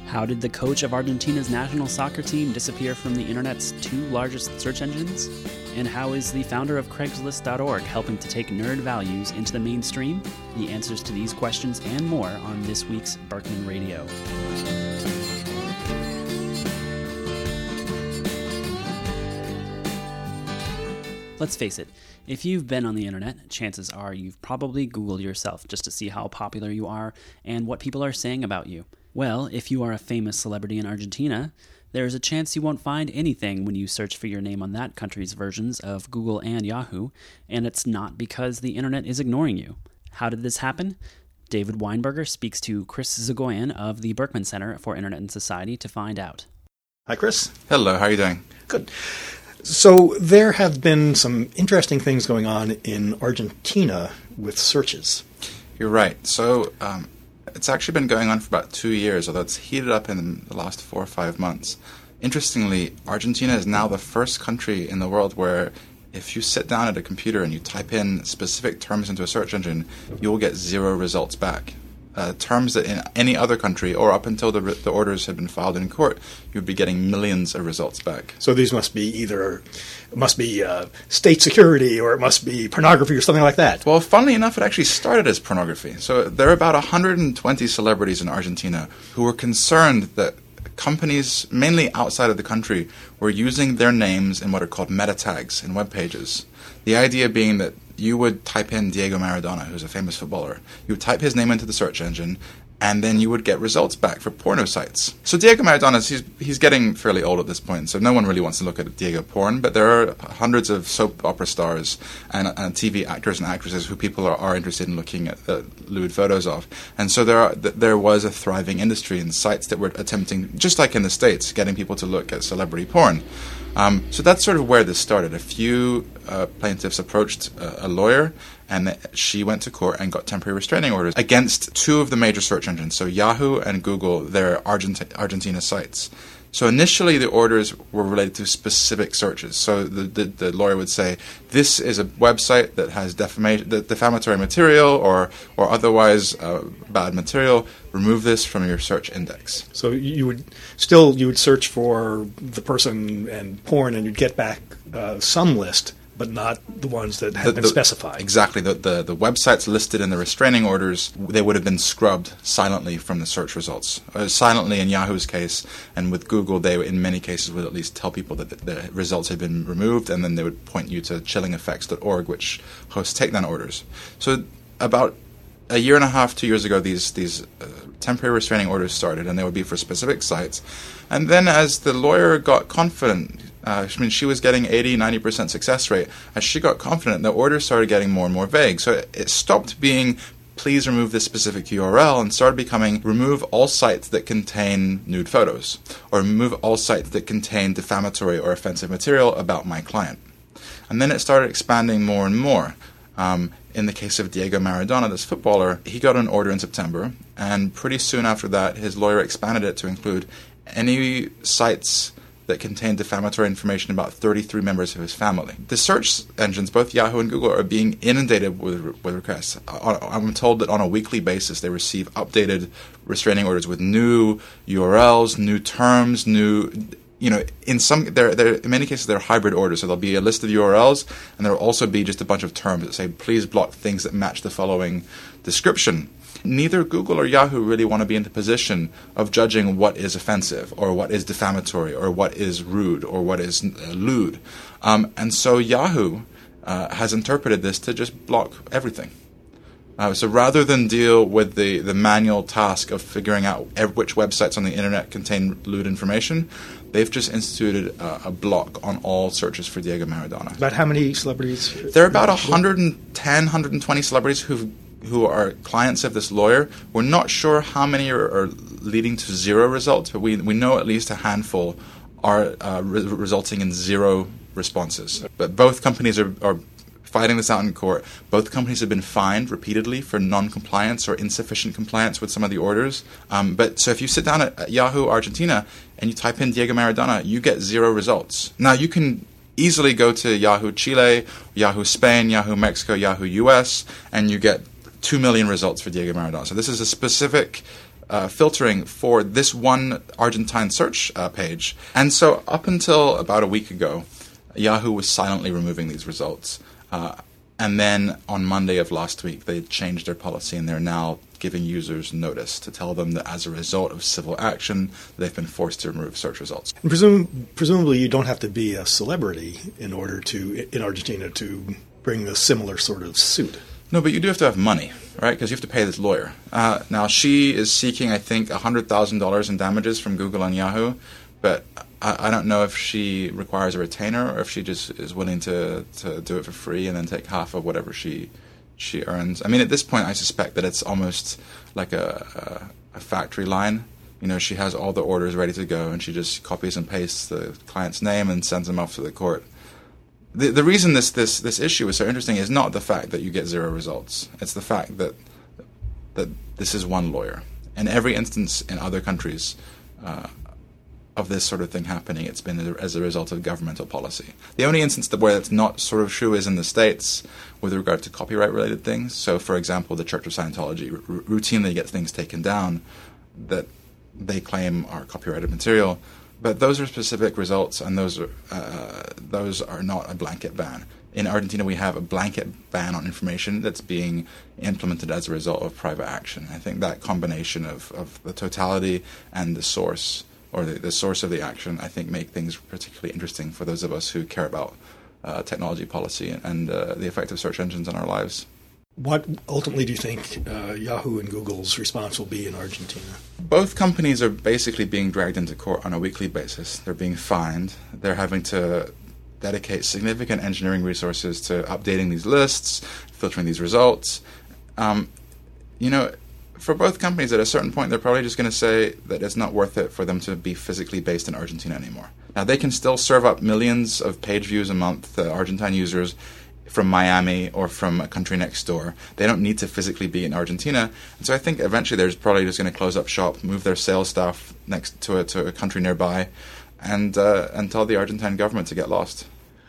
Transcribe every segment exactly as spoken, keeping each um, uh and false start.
How did the coach of Argentina's national soccer team disappear from the internet's two largest search engines? And how is the founder of Craigslist dot org helping to take nerd values into the mainstream? The answers to these questions and more on this week's Berkman Radio. Let's face it, if you've been on the internet, chances are you've probably Googled yourself just to see how popular you are and what people are saying about you. Well, if you are a famous celebrity in Argentina, there's a chance you won't find anything when you search for your name on that country's versions of Google and Yahoo, and it's not because the internet is ignoring you. How did this happen? David Weinberger speaks to Chris Zagoyan of the Berkman Center for Internet and Society to find out. Hi, Chris. Hello, how are you doing? Good. So there have been some interesting things going on in Argentina with searches. You're right. So um, it's actually been going on for about two years, although it's heated up in the last four or five months. Interestingly, Argentina is now the first country in the world where if you sit down at a computer and you type in specific terms into a search engine, you will get zero results back. Uh, terms that in any other country, or up until the, the orders had been filed in court, you'd be getting millions of results back. So these must be either, it must be uh, state security, or it must be pornography, or something like that. Well, funnily enough, it actually started as pornography. So there are about one hundred twenty celebrities in Argentina who were concerned that companies, mainly outside of the country, were using their names in what are called meta tags in web pages. The idea being that you would type in Diego Maradona, who's a famous footballer. You would type his name into the search engine, and then you would get results back for porno sites. So Diego Maradona, he's, he's getting fairly old at this point, so no one really wants to look at Diego porn, but there are hundreds of soap opera stars and, and T V actors and actresses who people are, are interested in looking at uh, lewd photos of. And so there are, th- there was a thriving industry and sites that were attempting, just like in the States, getting people to look at celebrity porn. Um, so that's sort of where this started. A few uh, plaintiffs approached uh, a lawyer, and th- she went to court and got temporary restraining orders against two of the major search engines, so Yahoo and Google, their Argent- Argentina sites. So initially the orders were related to specific searches. So the, the, the lawyer would say, this is a website that has defamation, defamatory material or, or otherwise uh, bad material. Remove this from your search index. So you would still, you would search for the person and porn, and you'd get back uh, some list, but not the ones that had the, been the, specified. Exactly. The, the the websites listed in the restraining orders, they would have been scrubbed silently from the search results. Uh, silently in Yahoo's case, and with Google, they in many cases would at least tell people that the, the results had been removed, and then they would point you to chilling effects dot org, which hosts takedown orders. So about a year and a half, two years ago, these these uh, temporary restraining orders started, and they would be for specific sites. And then as the lawyer got confident, Uh, I mean, she was getting eighty, ninety percent success rate. As she got confident, the orders started getting more and more vague. So it, it stopped being, please remove this specific U R L, and started becoming, remove all sites that contain nude photos, or remove all sites that contain defamatory or offensive material about my client. And then it started expanding more and more. Um, in the case of Diego Maradona, this footballer, he got an order in September, and pretty soon after that, his lawyer expanded it to include any sites that contain defamatory information about thirty-three members of his family. The search engines, both Yahoo and Google, are being inundated with, with requests. I'm told that on a weekly basis they receive updated restraining orders with new U R Ls, new terms, new, you know, in some, there, there, in many cases they're hybrid orders. So there'll be a list of U R Ls, and there'll also be just a bunch of terms that say, please block things that match the following description. Neither Google or Yahoo really want to be in the position of judging what is offensive, or what is defamatory, or what is rude, or what is uh, lewd. Um, and so Yahoo uh, has interpreted this to just block everything. Uh, so rather than deal with the, the manual task of figuring out every, which websites on the internet contain lewd information, they've just instituted uh, a block on all searches for Diego Maradona. About how many celebrities? There are about one hundred ten, one hundred twenty celebrities who've who are clients of this lawyer. We're not sure how many are, are leading to zero results, but we we know at least a handful are uh, re- resulting in zero responses. But both companies are, are fighting this out in court. Both companies have been fined repeatedly for non-compliance or insufficient compliance with some of the orders. Um, but so if you sit down at, at Yahoo Argentina and you type in Diego Maradona, you get zero results. Now you can easily go to Yahoo Chile, Yahoo Spain, Yahoo Mexico, Yahoo U S, and you get two million results for Diego Maradona. So this is a specific uh, filtering for this one Argentine search uh, page. And so up until about a week ago, Yahoo was silently removing these results. Uh, and then on Monday of last week, they changed their policy, and they're now giving users notice to tell them that as a result of civil action, they've been forced to remove search results. And presum- presumably you don't have to be a celebrity in order to, in Argentina, to bring a similar sort of suit. No, but you do have to have money, right? Because you have to pay this lawyer. Uh, now, she is seeking, I think, one hundred thousand dollars in damages from Google and Yahoo, but I, I don't know if she requires a retainer or if she just is willing to, to do it for free and then take half of whatever she she earns. I mean, at this point, I suspect that it's almost like a, a, a factory line. You know, she has all the orders ready to go, and she just copies and pastes the client's name and sends them off to the court. The the reason this, this, this issue is so interesting is not the fact that you get zero results. It's the fact that that this is one lawyer. In every instance in other countries uh, of this sort of thing happening, it's been as a result of governmental policy. The only instance that where it's not sort of true is in the States with regard to copyright-related things. So, for example, the Church of Scientology r- routinely gets things taken down that they claim are copyrighted material. But those are specific results, and those are uh, those are not a blanket ban. In Argentina, we have a blanket ban on information that's being implemented as a result of private action. I think that combination of, of the totality and the source, or the, the source of the action, I think make things particularly interesting for those of us who care about uh, technology policy and, and uh, the effect of search engines on our lives. What ultimately do you think uh, Yahoo and Google's response will be in Argentina? Both companies are basically being dragged into court on a weekly basis. They're being fined. They're having to dedicate significant engineering resources to updating these lists, filtering these results. Um, you know, for both companies, at a certain point, they're probably just going to say that it's not worth it for them to be physically based in Argentina anymore. Now, they can still serve up millions of page views a month to Argentine users from Miami or from a country next door. They don't need to physically be in Argentina. And so I think eventually they're just probably just going to close up shop, move their sales staff next to a, to a country nearby, and uh, and tell the Argentine government to get lost.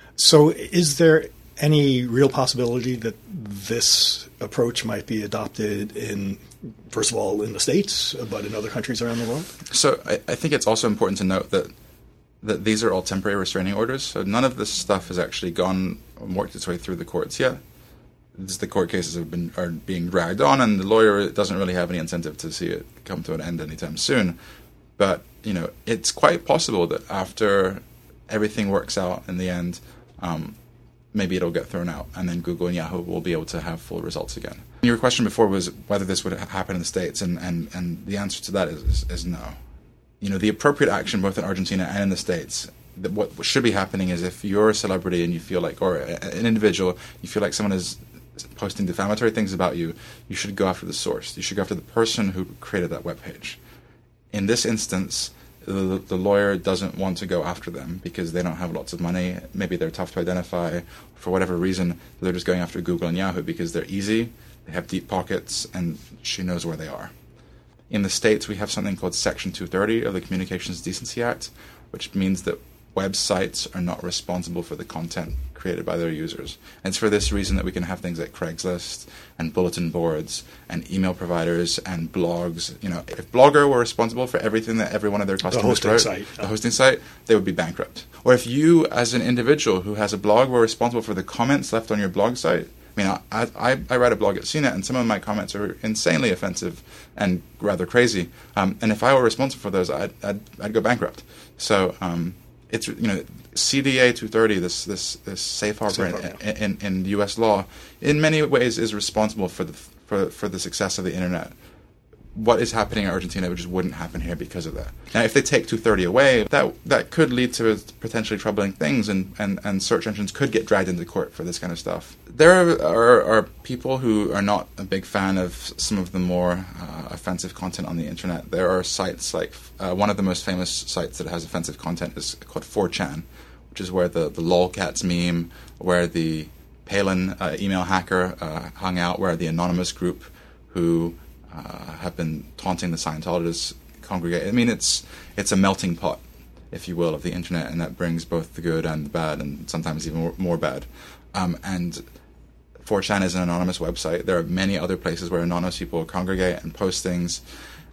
So is there any real possibility that this approach might be adopted in, first of all, in the States, but in other countries around the world? So I, I think it's also important to note that that these are all temporary restraining orders. So none of this stuff has actually gone and worked its way through the courts yet. This, the court cases have been are being dragged on, and the lawyer doesn't really have any incentive to see it come to an end anytime soon. But you know, it's quite possible that after everything works out in the end, um, maybe it'll get thrown out, and then Google and Yahoo will be able to have full results again. Your question before was whether this would happen in the States, and, and, and the answer to that is, is, is no. You know, the appropriate action both in Argentina and in the States, that what should be happening is if you're a celebrity and you feel like, or an individual, you feel like someone is posting defamatory things about you, you should go after the source. You should go after the person who created that webpage. In this instance, the, the lawyer doesn't want to go after them because they don't have lots of money. Maybe they're tough to identify. For whatever reason, they're just going after Google and Yahoo because they're easy, they have deep pockets, and she knows where they are. In the States, we have something called Section two thirty of the Communications Decency Act, which means that websites are not responsible for the content created by their users. And it's for this reason that we can have things like Craigslist and bulletin boards and email providers and blogs. You know, if Blogger were responsible for everything that every one of their customers the hosting wrote, site. the hosting site, they would be bankrupt. Or if you, as an individual who has a blog, were responsible for the comments left on your blog site. I mean, I, I, I write a blog at C net, and some of my comments are insanely offensive and rather crazy. Um, and if I were responsible for those, I'd, I'd, I'd go bankrupt. So um, it's, you know, C D A two thirty, this this this safe harbor, safe harbor. in, in, in U S law, in many ways is responsible for the for for the success of the internet. What is happening in Argentina just wouldn't happen here because of that. Now, if they take two thirty away, that that could lead to potentially troubling things, and, and, and search engines could get dragged into court for this kind of stuff. There are, are, are people who are not a big fan of some of the more uh, offensive content on the internet. There are sites like, uh, one of the most famous sites that has offensive content is called four chan, which is where the, the lolcats meme, where the Palin uh, email hacker uh, hung out, where the anonymous group who Uh, have been taunting the Scientologists congregate. I mean, it's it's a melting pot, if you will, of the internet, and that brings both the good and the bad, and sometimes even more, more bad. Um, and four chan is an anonymous website. There are many other places where anonymous people congregate and post things.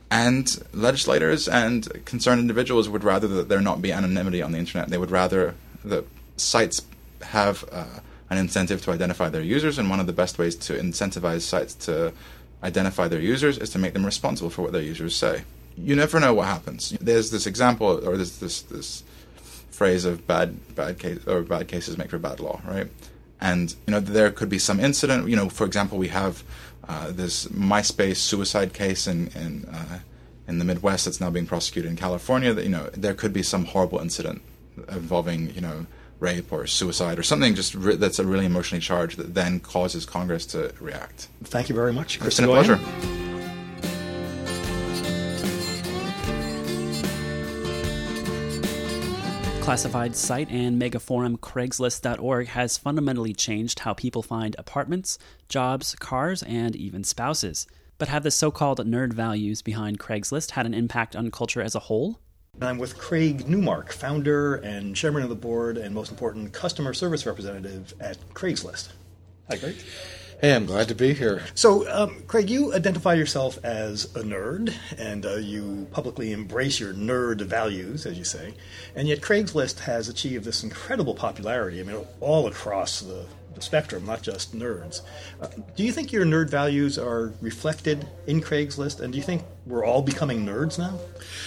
And legislators and concerned individuals would rather that there not be anonymity on the internet. They would rather that sites have uh, an incentive to identify their users, and one of the best ways to incentivize sites to identify their users is to make them responsible for what their users say. You never know what happens. There's this example, or there's this this phrase of bad bad case or bad cases make for bad law, right? And you know there could be some incident. You know, for example, we have uh, this MySpace suicide case in in uh, in the Midwest that's now being prosecuted in California. That you know there could be some horrible incident involving you know rape or suicide or something just re- that's a really emotionally charged that then causes Congress to react. Thank you very much, Chris. It's been a pleasure. Classified site and megaforum Craigslist dot org has fundamentally changed how people find apartments, jobs, cars, and even spouses. But have the so-called nerd values behind Craigslist had an impact on culture as a whole? I'm with Craig Newmark, founder and chairman of the board and, most important, customer service representative at Craigslist. Hi, Craig. Hey, I'm glad to be here. So, um, Craig, you identify yourself as a nerd, and uh, you publicly embrace your nerd values, as you say. And yet Craigslist has achieved this incredible popularity, I mean, all across the, the spectrum, not just nerds. Uh, do you think your nerd values are reflected in Craigslist, and do you think we're all becoming nerds now?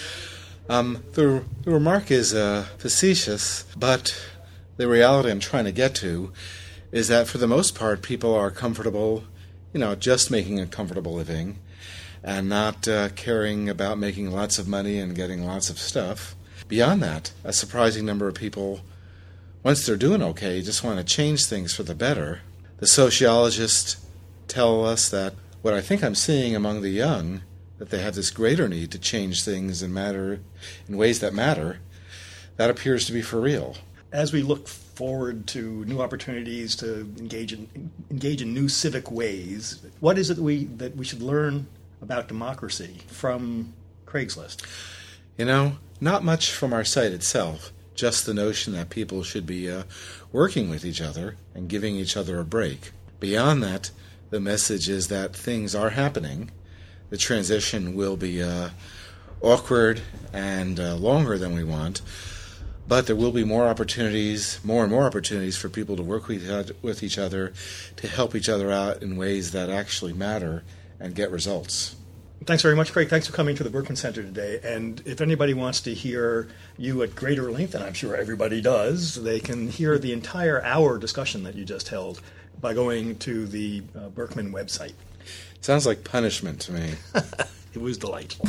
Um, the, the remark is uh, facetious, but the reality I'm trying to get to is that for the most part, people are comfortable, you know, just making a comfortable living and not uh, caring about making lots of money and getting lots of stuff. Beyond that, a surprising number of people, once they're doing okay, just want to change things for the better. The sociologists tell us that what I think I'm seeing among the young, that they have this greater need to change things and matter in ways that matter, that appears to be for real. As we look forward to new opportunities to engage in engage in new civic ways, what is it that we that we should learn about democracy from Craigslist? You know, not much from our site itself, just the notion that people should be uh, working with each other and giving each other a break. Beyond that, the message is that things are happening. The transition will be uh, awkward and uh, longer than we want, but there will be more opportunities, more and more opportunities for people to work with, with each other, to help each other out in ways that actually matter and get results. Thanks very much, Craig. Thanks for coming to the Berkman Center today. And if anybody wants to hear you at greater length, and I'm sure everybody does, they can hear the entire hour discussion that you just held by going to the uh, Berkman website. Sounds like punishment to me. It was delightful.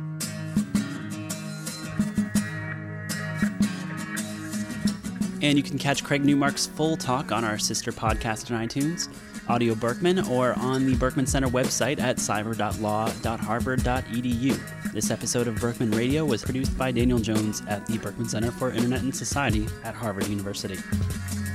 And you can catch Craig Newmark's full talk on our sister podcast on iTunes, Audio Berkman, or on the Berkman Center website at cyber dot law dot harvard dot e d u. This episode of Berkman Radio was produced by Daniel Jones at the Berkman Center for Internet and Society at Harvard University.